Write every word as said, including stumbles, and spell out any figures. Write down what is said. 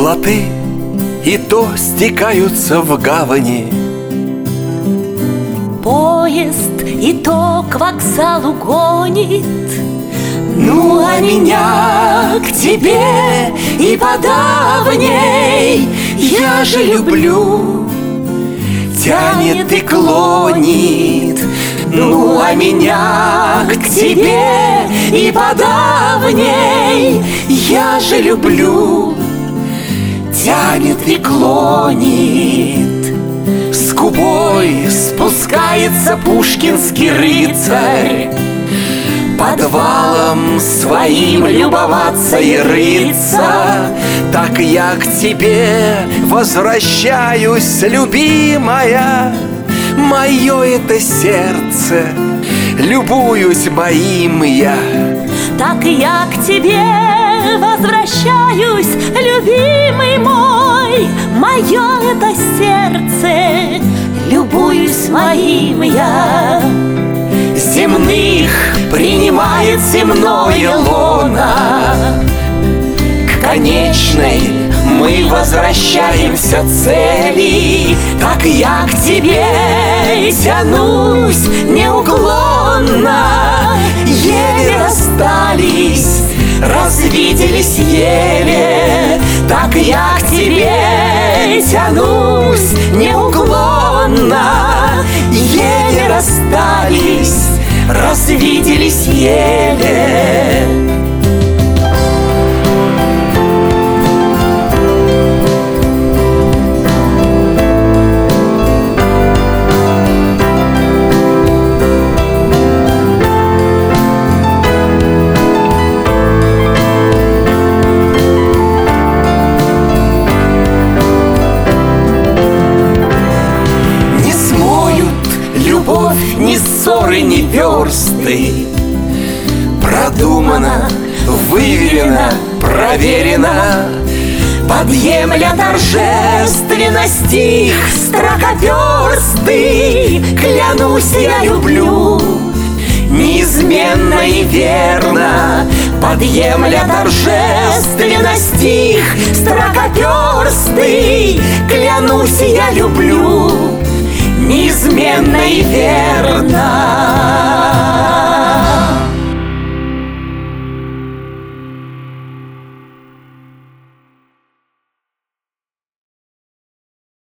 Плоты и то стекаются в гавани, поезд и то к вокзалу гонит. Ну а меня к тебе и подавней я же люблю, тянет и клонит. Ну а меня к тебе и подавней я же люблю, тянет и клонит. С губой спускается пушкинский рыцарь, подвалом своим любоваться и рыться. Так я к тебе возвращаюсь, любимая. Мое это сердце, любуюсь моим я. Так я к тебе возвращаюсь, любимый мой. Мое это сердце, любуюсь моим я. Земных принимает земное лоно, к конечной мы возвращаемся цели. Так я к тебе тянусь неуклонно, еле расстались, развиделись еле. Так я к тебе тянусь неуклонно, еле расстались, развиделись еле. Ни ссоры, ни версты, продумано, выверено, проверено. Подъемля торжественность их строкоперсты, клянусь, я люблю неизменно и верно. Подъемля торжественность их строкоперсты, клянусь, я люблю неизменно и верно.